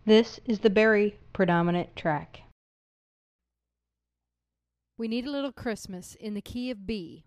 This is the Berry predominant track. We Need a Little Christmas in the key of B.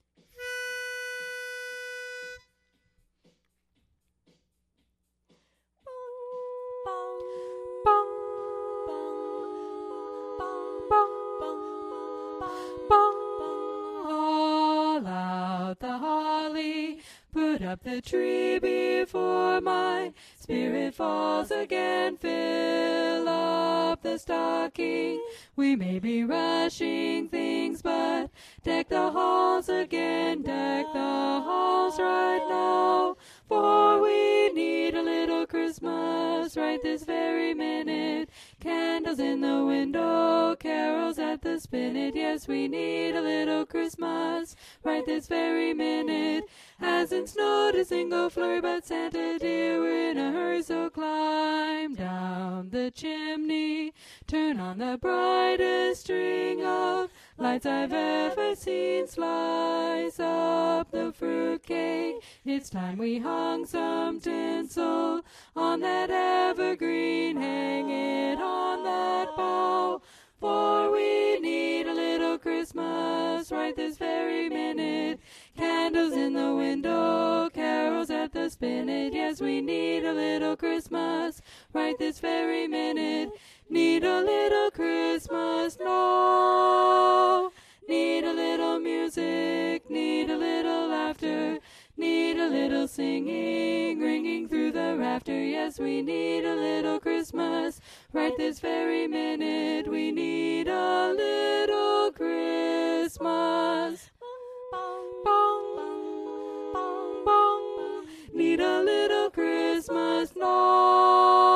All out the holly, put up the tree before my spirit falls again, fill up the stocking. We may be rushing things, but deck the halls again, deck the halls right now, for we need a little Christmas right this very minute. Candles in the window, carols at the spinet. Yes, we need a little Christmas right this very minute. Hasn't snowed a single flurry, but Santa dear, we're in a hurry, so climb down the chimney, turn on the brightest string of lights I've ever seen, slice up the fruitcake. It's time we hung some tinsel on that evergreen, hang it on that bough, for we need a little Christmas right this very minute. Candles in the window, carols at the spinet. Yes, we need a little Christmas right this very minute. Need a little Christmas, no. Need a little music, need a little laughter, need a little singing, ringing through the rafter. Yes, we need a little Christmas right this very minute. We need a little Christmas. Need a little Christmas, no.